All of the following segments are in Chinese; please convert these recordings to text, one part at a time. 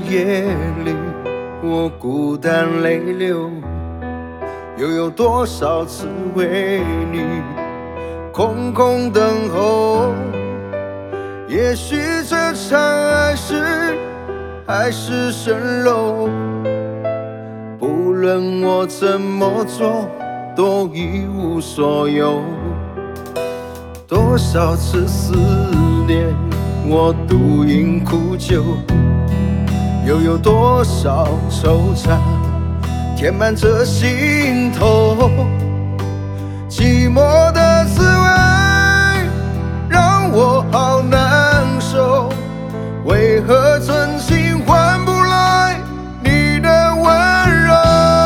夜里，我孤单泪流，又有多少次为你空空等候？也许这场爱还是蜃楼，不论我怎么做，都一无所有。多少次思念，我独饮苦酒，又有多少惆怅填满着心头？寂寞的滋味让我好难受，为何真心换不来你的温柔？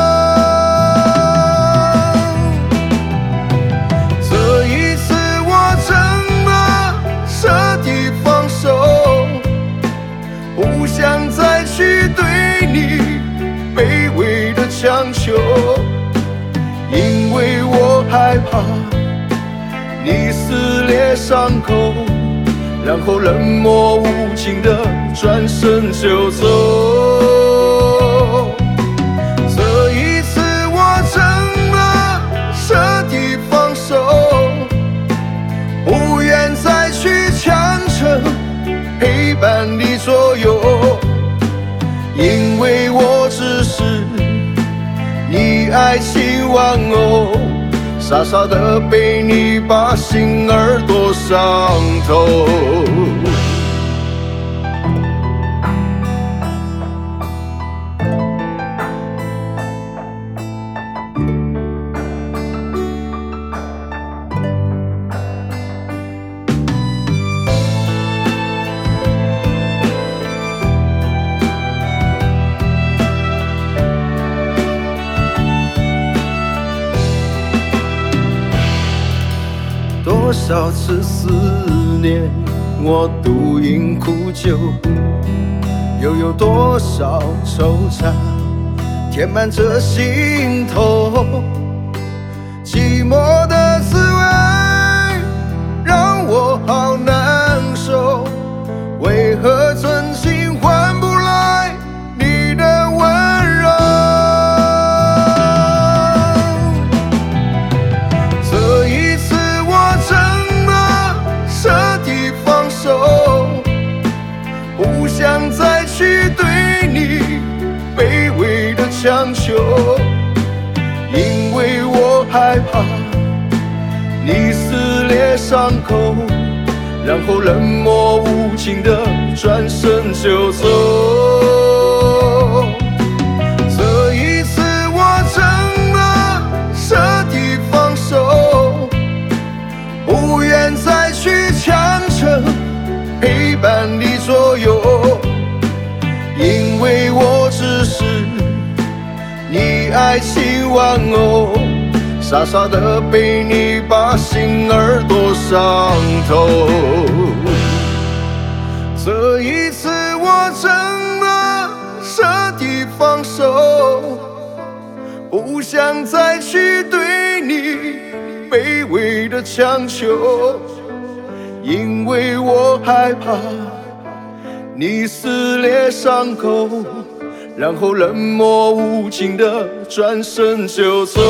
这一次我真的彻底放手，不想再去对你卑微的强求，因为我害怕你撕裂伤口，然后冷漠无情的转身就走。这一次我真的彻底放手，不愿再去强撑陪伴你左右，因为我只是你爱情玩偶，傻傻的被你把心儿剁伤透。多少次思念，我独饮苦酒，又有多少惆怅填满着心头？寂寞的滋味让我好难受，为何真心换不来你的温柔？这一次我真的彻底放手，不想再去对你卑微的强求，因为我害怕你撕裂伤口，然后冷漠无情的转身就走。这一次我真的彻底放手，不愿再去强撑陪伴你左右，因为我只是你爱情玩偶，傻傻的被你把心儿剁伤透。这一次我真的彻底放手，不想再去对你卑微的强求，因为我害怕你撕裂伤口，然后冷漠无情的转身就走。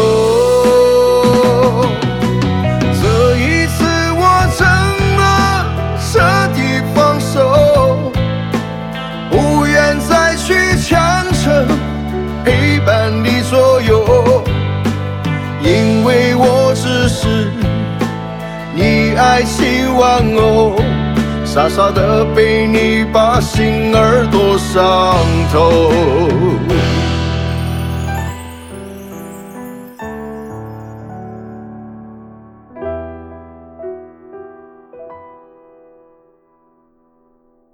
这一次我真的彻底放手，不愿再去强撑陪伴你左右，因为我只是你爱情玩偶，傻傻的被你把心儿剁伤透。